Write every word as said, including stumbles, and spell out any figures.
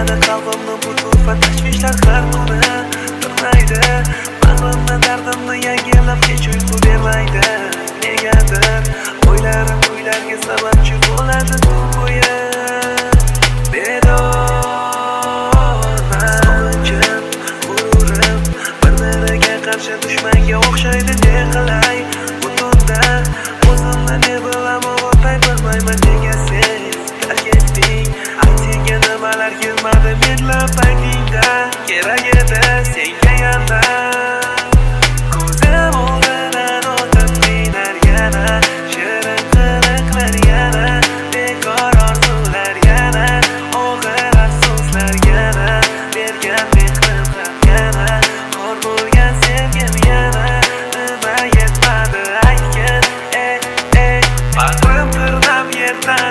Yig'ladi qalbimni bu turfa tashvishlar har kuni tirnaydi. Mag'rimni dardimni yangilab hech uyqu bermaydi. Negadir o'ylarim kuylarga sababchi bo'ladi tun bo'yi. Bedorman sog'inchim, g'ururim bir-biriga qarshi dushmanga o'xshaydi. Ne qilay bu tunda o'zimni ne bilaman o'tay bilmayman. Nega sen tark etding? Aytsenga nimalar kelmadi menlar paytingda. Kerak edi senga yandam. Ko'zim o'g'lidan o'tib minar yana. Shirin qiliqlar yana. Bekor orzular yana. Og'ir afsuslar yana. Bergan mehrim ham yana. Xor bo'lgan sevgim yana. Nima yetmadi aytgin, ey ey. Bag'rim tirnab yerdan